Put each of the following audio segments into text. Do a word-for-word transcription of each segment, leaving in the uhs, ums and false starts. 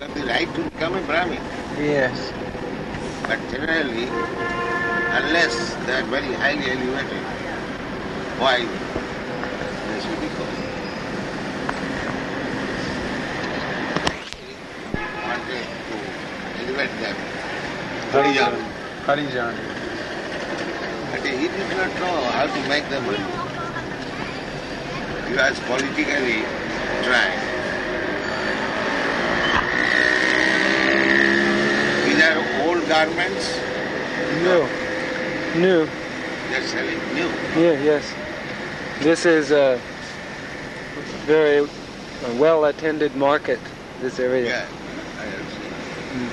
have the right to become a Brahmin. Yes. But generally, unless they are very highly elevated, why they should be called? Wanted to elevate them. Harijan. Harijan. But he did not know how to make the money. He was politically trying. These are old garments. New. New. They're selling new. Yeah, yes. This is a very well-attended market, this area. Yeah, I have seen.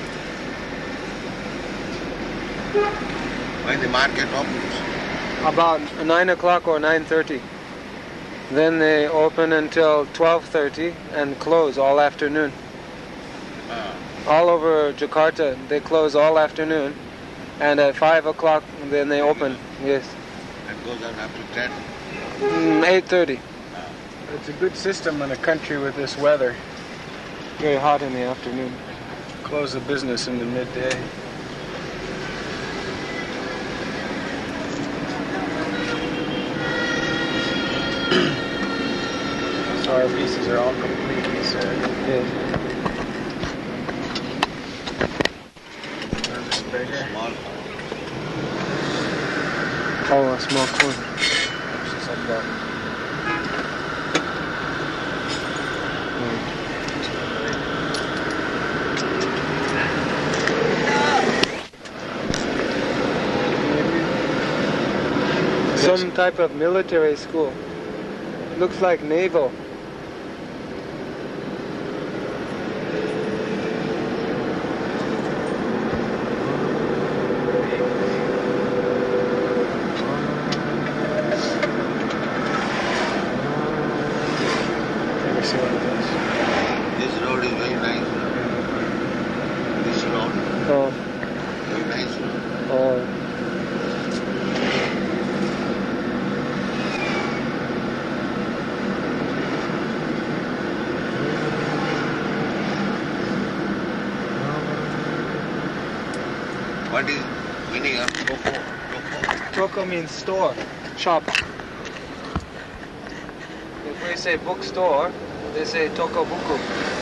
Mm. When the market opens. About nine o'clock or nine thirty. Then they open until twelve thirty and close all afternoon. Ah. All over Jakarta, they close all afternoon, and at five o'clock then they open. Yes. And goes on up to ten. Mm, eight thirty. Ah. It's a good system in a country with this weather. Very hot in the afternoon. Close the business in the midday. So our pieces are all complete, he said. Yes. Service bigger. Small. Oh, a small corner. Just like that. Some type of military school. Looks like naval. Never see one of those. This road is very nice. This road, Oh, very nice road. oh. What is meaning of toko? Toko. Toko means store, shop. If we say bookstore, they say toko buku.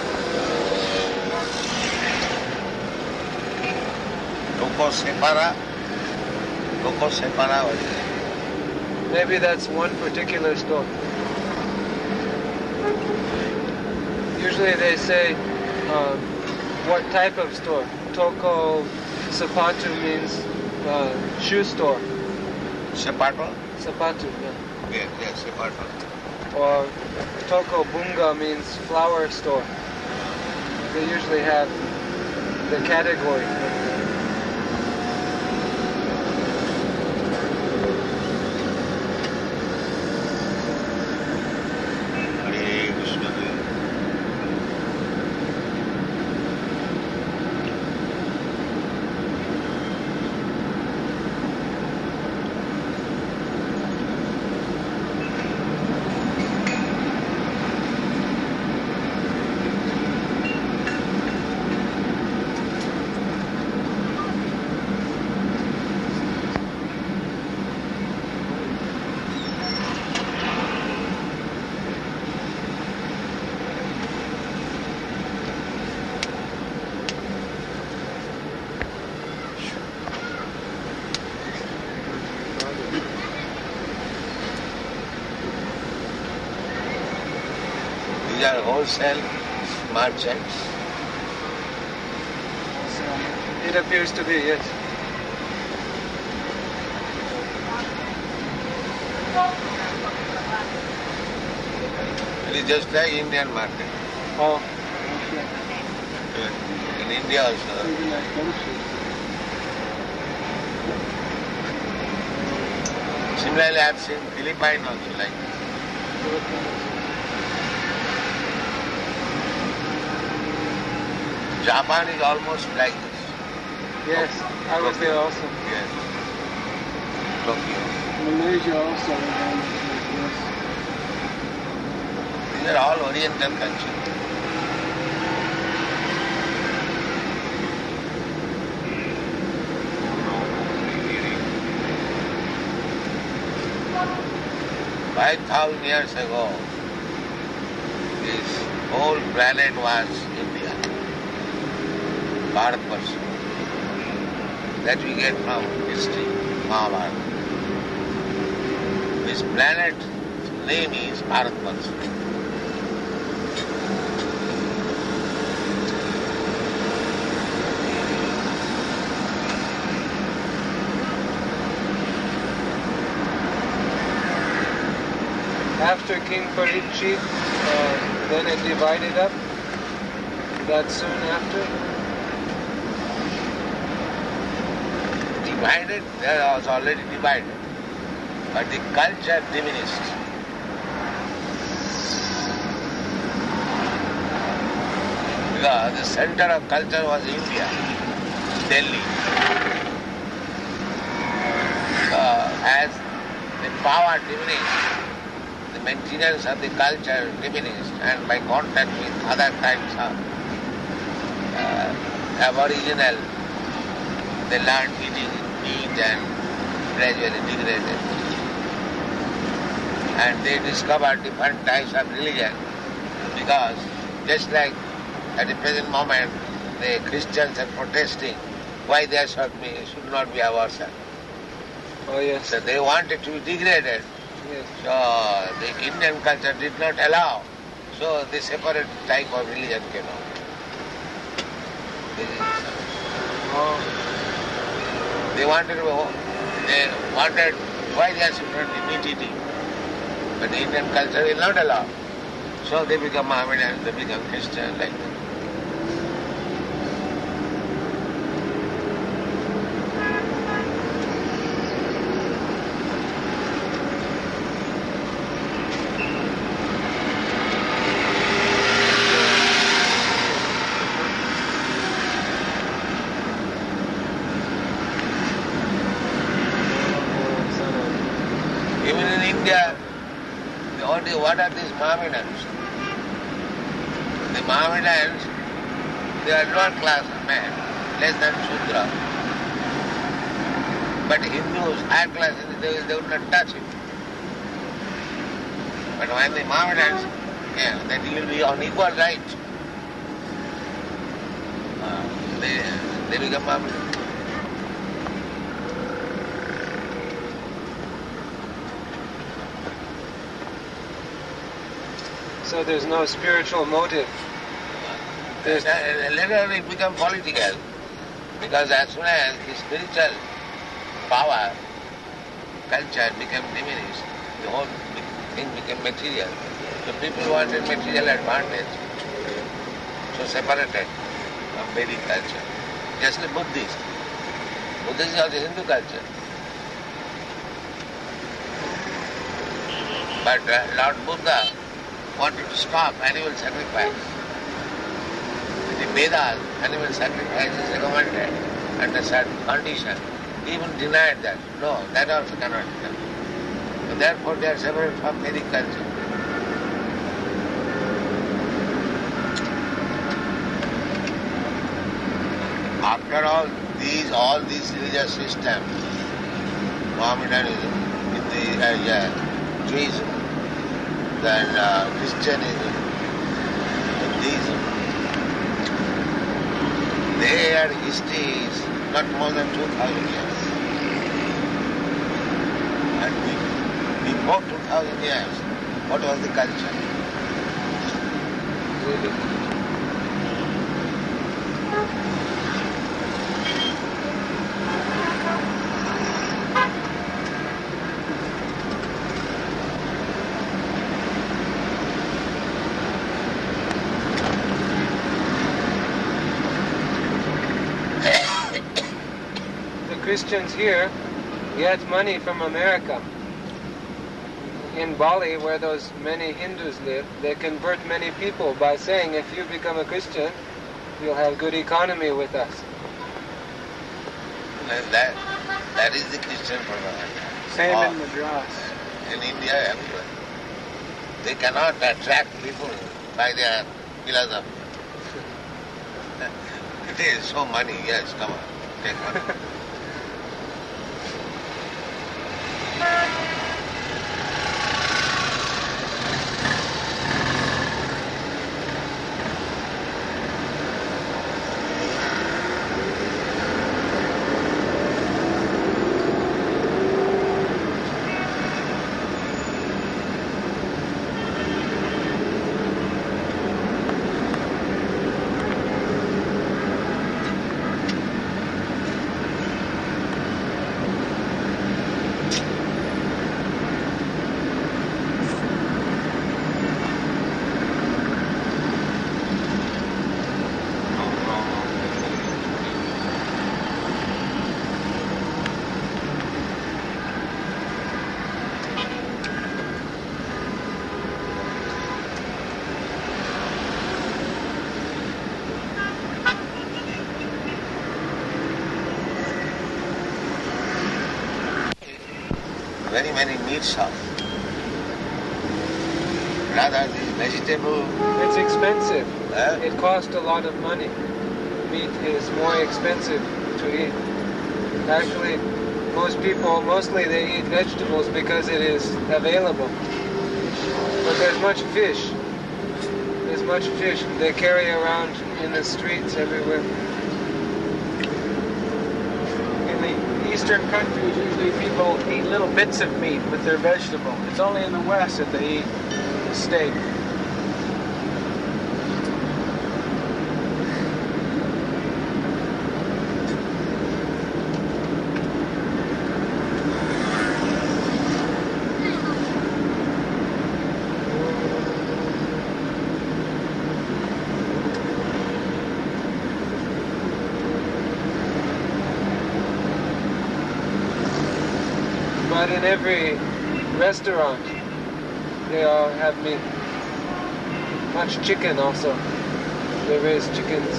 Toko separa. Toko separa. What is it? Maybe that's one particular store. Usually they say uh, what type of store. Toko Sapatu means uh, shoe store. Sepato? Sapatu, yeah. Yes, yes, sepato. Or Toko Bunga means flower store. They usually have the category. Hare Krishna. These are wholesale merchants. It appears to be, yes. It is just like Indian market. Oh, In India also. Similarly, I have seen Philippines also like this. Japan is almost like this. yes. I was there also. Yes. Tokyo. Malaysia also. Yes. These are all Oriental countries. Five thousand years ago, this whole planet was India, Bharatvarsha. That we get from history, Mahabharata. This planet's name is Bharatvarsha. After King Parikshit, uh, then it divided up. That soon after. Divided, there was already divided, but the culture diminished. Because the center of culture was India, Delhi. Uh, as the power diminished, the maintenance of the culture diminished, and by contact with other types of uh, aboriginal, they learned eating meat and gradually degraded. And they discovered different types of religion, because just like at the present moment the Christians are protesting why there should, be, should not be abortion. Oh yes. So they wanted to be degraded. Yes. So the Indian culture did not allow. So the separate type of religion came out. This is Oh. They wanted they wanted why there should not be meat eating. But the Indian culture will not allow. So they become Mohammedans, they become Christian like that. Even in India, what, is, what are these Mohammedans? The Mohammedans, they are lower class men, less than Shudra. But Hindus, higher class, they, they would not touch it. But when the Mohammedans, yeah, that will be on equal right. Uh, they, they become Mohammedans. So there's no spiritual motive. There's Uh, Later it become political, because as soon as the spiritual power, culture became diminished, the whole thing became material. So people wanted material advantage, so separated from Vedic culture. Just like Buddhist. Buddhism is also Hindu culture. But uh, Lord Buddha wanted to stop animal sacrifice. In the Vedas, animal sacrifice is recommended under certain condition. He even denied that. No, that also cannot be done. So therefore they are separate from Vedic culture. After all, these all these religious systems, Mohammedanism, in the uh, yeah, Judaism, then uh, Christianism, Buddhism, their history is not more than two thousand years. And be- before two thousand years, what was the culture? Christians here get money from America. In Bali, where those many Hindus live, they convert many people by saying, if you become a Christian, you'll have good economy with us. And that, that is the Christian propaganda. Same Or in Madras. in India, everywhere. They cannot attract people by their philosophy. It is so money, yes, come on, take money. very many meats of. Rather the vegetable. It's expensive. Eh? It costs a lot of money. Meat is more expensive to eat. Actually, most people, mostly they eat vegetables because it is available. But there's much fish. There's much fish they carry around in the streets everywhere. In the eastern countries, usually people eat little bits of meat with their vegetable. It's only in the West that they eat steak. But in every restaurant, they all have meat. Much chicken also. They raise chickens.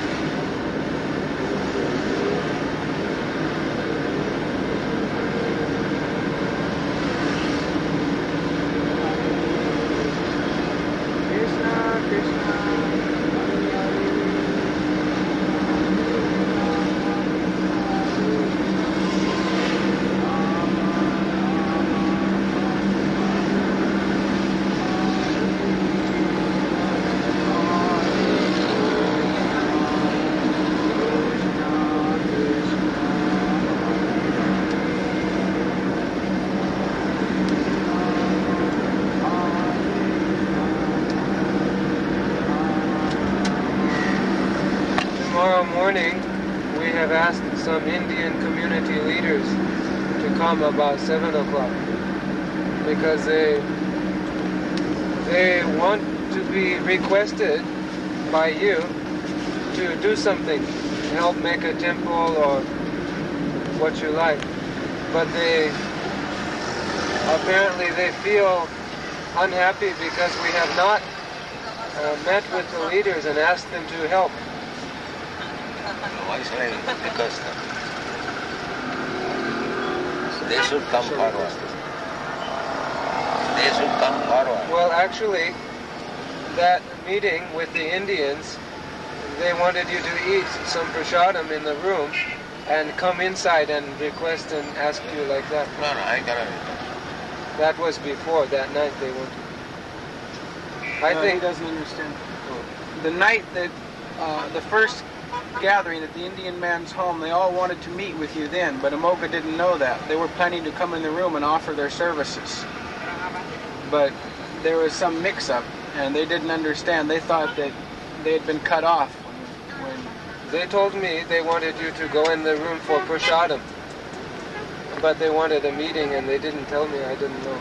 Krishna, Krishna. Tomorrow morning, we have asked some Indian community leaders to come about seven o'clock because they they want to be requested by you to do something, help make a temple or what you like. But they apparently they feel unhappy because we have not uh, met with the leaders and asked them to help. Why should I request them? They should come forward. They should come forward. Well, actually, that meeting with the Indians, they wanted you to eat some prasadam in the room and come inside and request and ask you like that. No, no, I cannot request. That was before, that night they wanted. I No, think he doesn't understand. The night that uh, the first gathering at the Indian man's home, they all wanted to meet with you then, but Amoga didn't know that. They were planning to come in the room and offer their services. But there was some mix-up, and they didn't understand. They thought that they had been cut off when, when they told me they wanted you to go in the room for prasadam. But they wanted a meeting and they didn't tell me, I didn't know.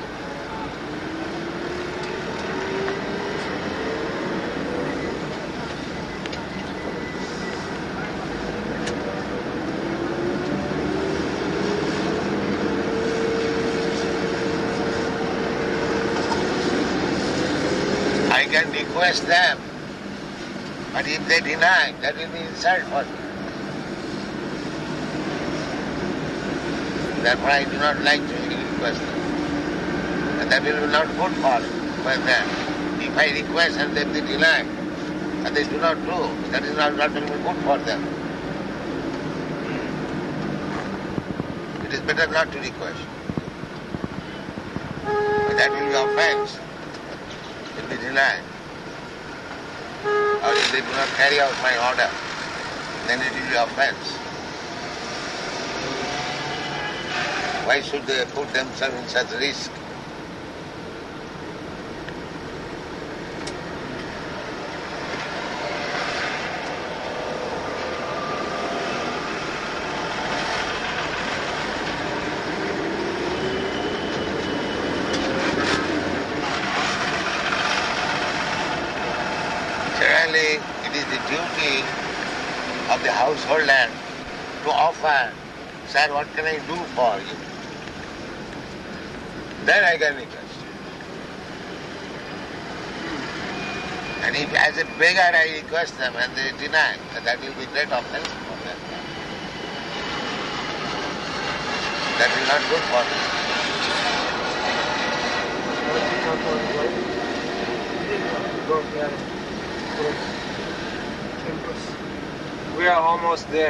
I can request them, but if they deny, that will be insult for me. Therefore I do not like to request them. And that will be not good for, for them. If I request and then they deny, and they do not do, that is not, not going to be good for them. It is better not to request. But that will be offense. If they deny, or if they do not carry out my order, then it will be offense. Why should they put themselves in such risk? Certainly, it is the duty of the householder to offer, sir, what can I do for you? Then I can request you. And if as a beggar I request them and they deny, then that will be great offense for them. That will not good for them. We are almost there.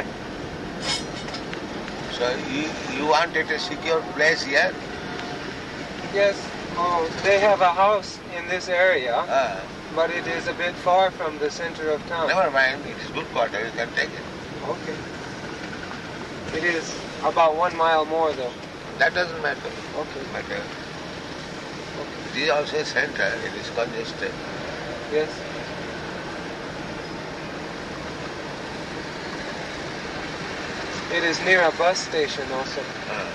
So you, you wanted a secure place here? Yes, oh, they have a house in this area, Ah, but it is a bit far from the center of town. never mind, it is good quarter, you can take it. Okay. It is about one mile more though. That doesn't matter. Okay. matter. It is also a center, it is congested. Yes. It is near a bus station also. Ah.